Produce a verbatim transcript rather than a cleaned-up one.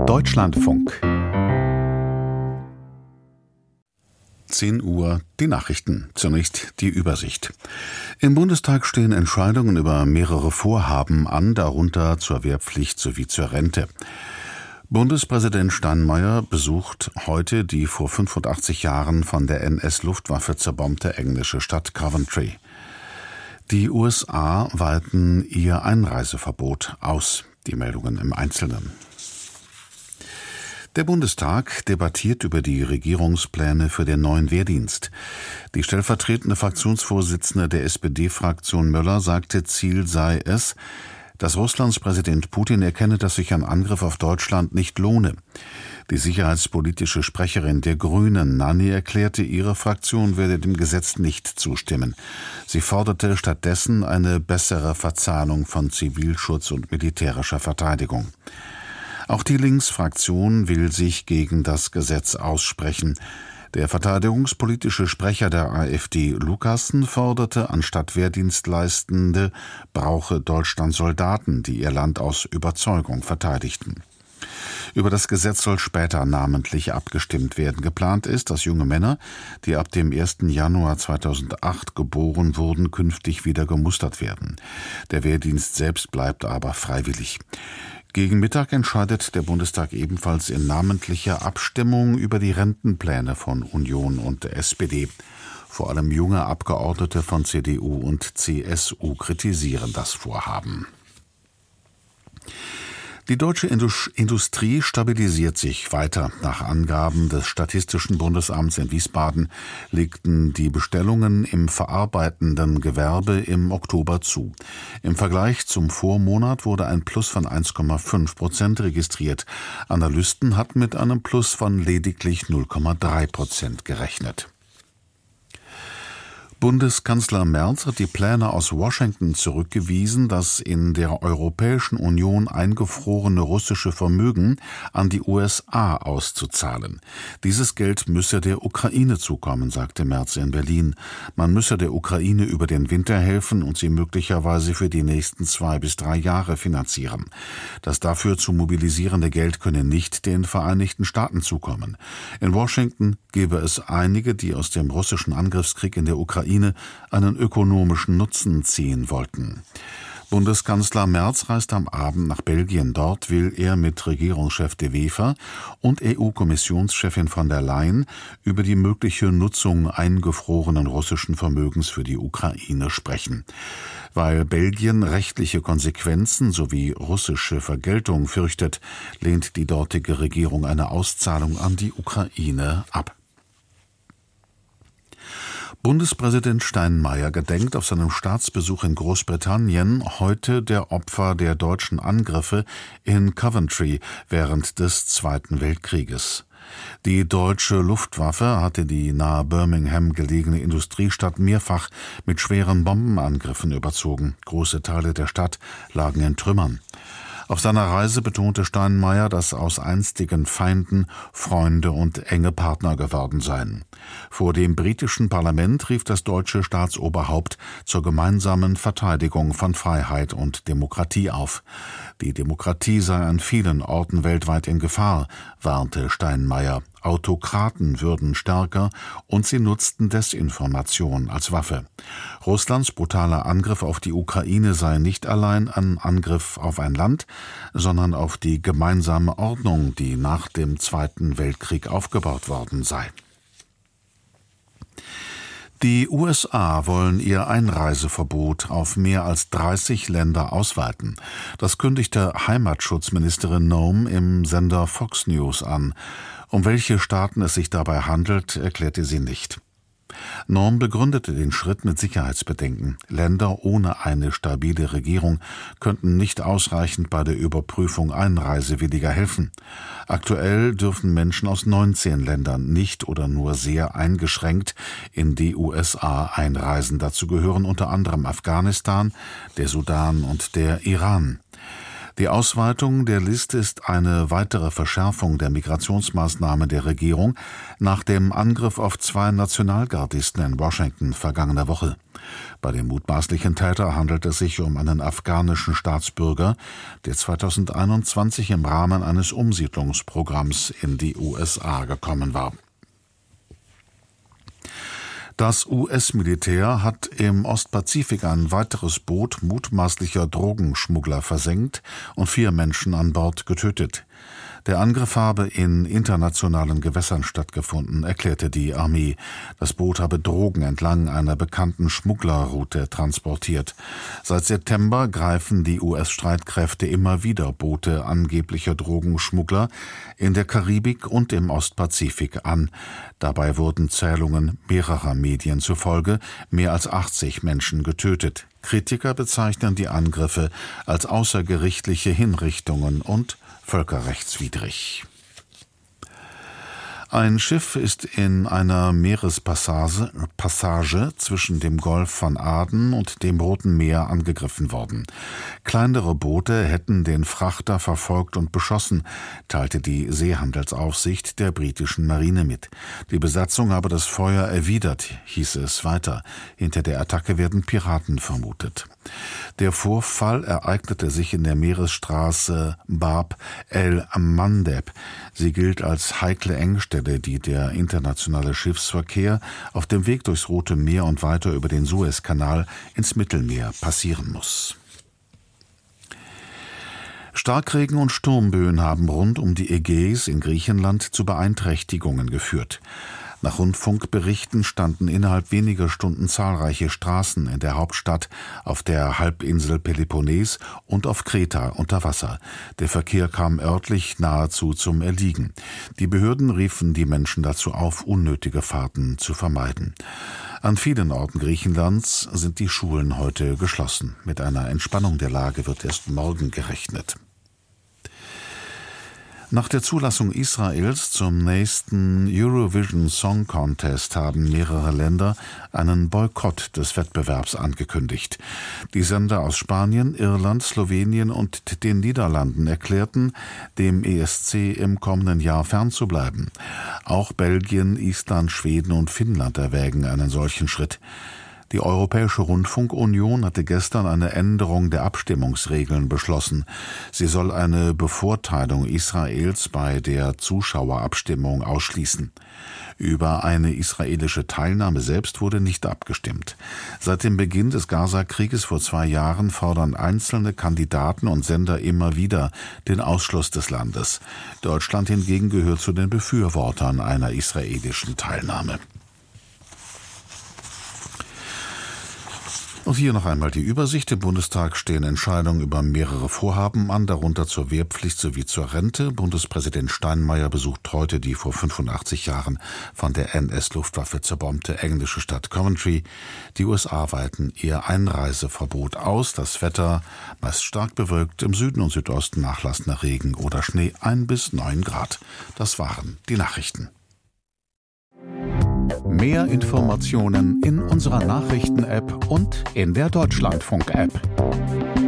Deutschlandfunk. zehn Uhr, die Nachrichten. Zunächst die Übersicht. Im Bundestag stehen Entscheidungen über mehrere Vorhaben an, darunter zur Wehrpflicht sowie zur Rente. Bundespräsident Steinmeier besucht heute die vor fünfundachtzig Jahren von der N S-Luftwaffe zerbombte englische Stadt Coventry. Die U S A weiten ihr Einreiseverbot aus. Die Meldungen im Einzelnen. Der Bundestag debattiert über die Regierungspläne für den neuen Wehrdienst. Die stellvertretende Fraktionsvorsitzende der S P D-Fraktion Möller sagte, Ziel sei es, dass Russlands Präsident Putin erkenne, dass sich ein Angriff auf Deutschland nicht lohne. Die sicherheitspolitische Sprecherin der Grünen, Nanni, erklärte, ihre Fraktion werde dem Gesetz nicht zustimmen. Sie forderte stattdessen eine bessere Verzahnung von Zivilschutz und militärischer Verteidigung. Auch die Linksfraktion will sich gegen das Gesetz aussprechen. Der verteidigungspolitische Sprecher der AfD, Lukassen, forderte, anstatt Wehrdienstleistende brauche Deutschland Soldaten, die ihr Land aus Überzeugung verteidigten. Über das Gesetz soll später namentlich abgestimmt werden. Geplant ist, dass junge Männer, die ab dem ersten Januar zweitausendacht geboren wurden, künftig wieder gemustert werden. Der Wehrdienst selbst bleibt aber freiwillig. Gegen Mittag entscheidet der Bundestag ebenfalls in namentlicher Abstimmung über die Rentenpläne von Union und S P D. Vor allem junge Abgeordnete von C D U und C S U kritisieren das Vorhaben. Die deutsche Industrie stabilisiert sich weiter. Nach Angaben des Statistischen Bundesamts in Wiesbaden legten die Bestellungen im verarbeitenden Gewerbe im Oktober zu. Im Vergleich zum Vormonat wurde ein Plus von eins Komma fünf Prozent registriert. Analysten hatten mit einem Plus von lediglich null Komma drei Prozent gerechnet. Bundeskanzler Merz hat die Pläne aus Washington zurückgewiesen, das in der Europäischen Union eingefrorene russische Vermögen an die U S A auszuzahlen. Dieses Geld müsse der Ukraine zukommen, sagte Merz in Berlin. Man müsse der Ukraine über den Winter helfen und sie möglicherweise für die nächsten zwei bis drei Jahre finanzieren. Das dafür zu mobilisierende Geld könne nicht den Vereinigten Staaten zukommen. In Washington gebe es einige, die aus dem russischen Angriffskrieg in der Ukraine einen ökonomischen Nutzen ziehen wollten. Bundeskanzler Merz reist am Abend nach Belgien. Dort will er mit Regierungschef De Wever und E U-Kommissionschefin von der Leyen über die mögliche Nutzung eingefrorenen russischen Vermögens für die Ukraine sprechen. Weil Belgien rechtliche Konsequenzen sowie russische Vergeltung fürchtet, lehnt die dortige Regierung eine Auszahlung an die Ukraine ab. Bundespräsident Steinmeier gedenkt auf seinem Staatsbesuch in Großbritannien heute der Opfer der deutschen Angriffe in Coventry während des Zweiten Weltkrieges. Die deutsche Luftwaffe hatte die nahe Birmingham gelegene Industriestadt mehrfach mit schweren Bombenangriffen überzogen. Große Teile der Stadt lagen in Trümmern. Auf seiner Reise betonte Steinmeier, dass aus einstigen Feinden Freunde und enge Partner geworden seien. Vor dem britischen Parlament rief das deutsche Staatsoberhaupt zur gemeinsamen Verteidigung von Freiheit und Demokratie auf. Die Demokratie sei an vielen Orten weltweit in Gefahr, warnte Steinmeier. Autokraten würden stärker und sie nutzten Desinformation als Waffe. Russlands brutaler Angriff auf die Ukraine sei nicht allein ein Angriff auf ein Land, sondern auf die gemeinsame Ordnung, die nach dem Zweiten Weltkrieg aufgebaut worden sei. Die U S A wollen ihr Einreiseverbot auf mehr als dreißig Länder ausweiten. Das kündigte Heimatschutzministerin Noem im Sender Fox News an. Um welche Staaten es sich dabei handelt, erklärte sie nicht. Noem begründete den Schritt mit Sicherheitsbedenken. Länder ohne eine stabile Regierung könnten nicht ausreichend bei der Überprüfung Einreisewilliger helfen. Aktuell dürfen Menschen aus neunzehn Ländern nicht oder nur sehr eingeschränkt in die U S A einreisen. Dazu gehören unter anderem Afghanistan, der Sudan und der Iran. Die Ausweitung der Liste ist eine weitere Verschärfung der Migrationsmaßnahmen der Regierung nach dem Angriff auf zwei Nationalgardisten in Washington vergangene Woche. Bei dem mutmaßlichen Täter handelt es sich um einen afghanischen Staatsbürger, der zweitausendeinundzwanzig im Rahmen eines Umsiedlungsprogramms in die U S A gekommen war. Das U S-Militär hat im Ostpazifik ein weiteres Boot mutmaßlicher Drogenschmuggler versenkt und vier Menschen an Bord getötet. Der Angriff habe in internationalen Gewässern stattgefunden, erklärte die Armee. Das Boot habe Drogen entlang einer bekannten Schmugglerroute transportiert. Seit September greifen die U S-Streitkräfte immer wieder Boote angeblicher Drogenschmuggler in der Karibik und im Ostpazifik an. Dabei wurden Zählungen mehrerer Medien zufolge mehr als achtzig Menschen getötet. Kritiker bezeichnen die Angriffe als außergerichtliche Hinrichtungen und völkerrechtswidrig. Ein Schiff ist in einer Meerespassage Passage zwischen dem Golf von Aden und dem Roten Meer angegriffen worden. Kleinere Boote hätten den Frachter verfolgt und beschossen, teilte die Seehandelsaufsicht der britischen Marine mit. Die Besatzung habe das Feuer erwidert, hieß es weiter. Hinter der Attacke werden Piraten vermutet. Der Vorfall ereignete sich in der Meeresstraße Bab el-Mandeb. Sie gilt als heikle Engstelle, die der internationale Schiffsverkehr auf dem Weg durchs Rote Meer und weiter über den Suezkanal ins Mittelmeer passieren muss. Starkregen und Sturmböen haben rund um die Ägäis in Griechenland zu Beeinträchtigungen geführt. Nach Rundfunkberichten standen innerhalb weniger Stunden zahlreiche Straßen in der Hauptstadt, auf der Halbinsel Peloponnes und auf Kreta unter Wasser. Der Verkehr kam örtlich nahezu zum Erliegen. Die Behörden riefen die Menschen dazu auf, unnötige Fahrten zu vermeiden. An vielen Orten Griechenlands sind die Schulen heute geschlossen. Mit einer Entspannung der Lage wird erst morgen gerechnet. Nach der Zulassung Israels zum nächsten Eurovision Song Contest haben mehrere Länder einen Boykott des Wettbewerbs angekündigt. Die Sender aus Spanien, Irland, Slowenien und den Niederlanden erklärten, dem E S C im kommenden Jahr fernzubleiben. Auch Belgien, Island, Schweden und Finnland erwägen einen solchen Schritt. Die Europäische Rundfunkunion hatte gestern eine Änderung der Abstimmungsregeln beschlossen. Sie soll eine Bevorteilung Israels bei der Zuschauerabstimmung ausschließen. Über eine israelische Teilnahme selbst wurde nicht abgestimmt. Seit dem Beginn des Gaza-Krieges vor zwei Jahren fordern einzelne Kandidaten und Sender immer wieder den Ausschluss des Landes. Deutschland hingegen gehört zu den Befürwortern einer israelischen Teilnahme. Und hier noch einmal die Übersicht. Im Bundestag stehen Entscheidungen über mehrere Vorhaben an, darunter zur Wehrpflicht sowie zur Rente. Bundespräsident Steinmeier besucht heute die vor fünfundachtzig Jahren von der N S-Luftwaffe zerbombte englische Stadt Coventry. Die U S A weiten ihr Einreiseverbot aus. Das Wetter meist stark bewölkt, im Süden und Südosten nachlassender Regen oder Schnee, ein bis neun Grad. Das waren die Nachrichten. Mehr Informationen in unserer Nachrichten-App und in der Deutschlandfunk-App.